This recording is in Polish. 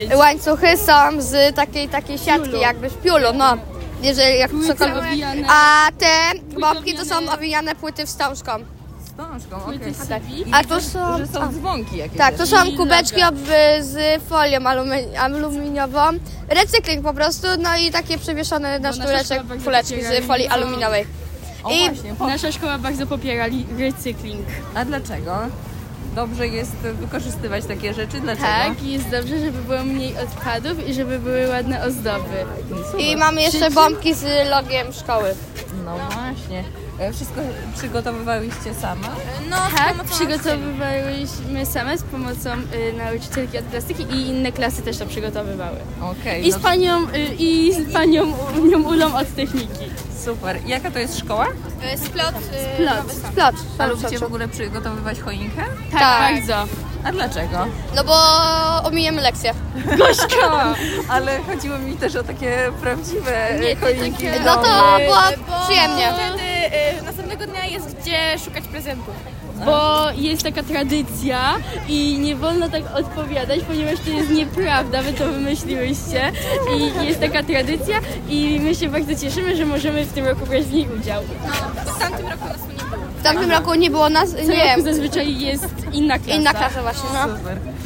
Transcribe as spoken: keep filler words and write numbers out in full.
Łańcuchy są z takiej takiej siatki, jakby z piulu, no. Jeżeli jak cokolwiek. A te bombki to są owijane płyty wstążką. Wstążką, okej. Okay. A to są, że są dzwonki jakieś. tak, to są kubeczki z folią alumi- aluminiową. Recykling po prostu, no i takie przewieszone na sznureczek kuleczki z folii aluminiowej. O, I właśnie, po... Nasza szkoła bardzo popiera recykling. A dlaczego? Dobrze jest wykorzystywać takie rzeczy? Dlaczego? Tak, jest dobrze, żeby było mniej odpadów i żeby były ładne ozdoby. Super. I mamy jeszcze bombki z logiem szkoły. No właśnie. Wszystko przygotowywałyście same? No, tak, przygotowywałyśmy same z pomocą y, nauczycielki od plastyki i inne klasy też to przygotowywały. Okay, I no z panią, y, i z panią Unią Ulą od techniki. Super. Jaka to jest szkoła? Splot. Splot. Splot. A lubicie w ogóle przygotowywać choinkę? Tak, tak, bardzo. A dlaczego? No bo omijamy lekcje. Gośka! Ale chodziło mi też o takie prawdziwe Nie, choinki. takie... No to było bo przyjemnie. Wtedy y, następnego dnia jest gdzie szukać prezentów. Bo jest taka tradycja i nie wolno tak odpowiadać, ponieważ to jest nieprawda, wy to wymyśliłyście i jest taka tradycja i my się bardzo cieszymy, że możemy w tym roku brać w niej udział. No, w tamtym roku nas tu nie było. W tamtym roku nie było nas, nie Co wiem. roku zazwyczaj jest inna klasa. Inna klasa właśnie, no. Super.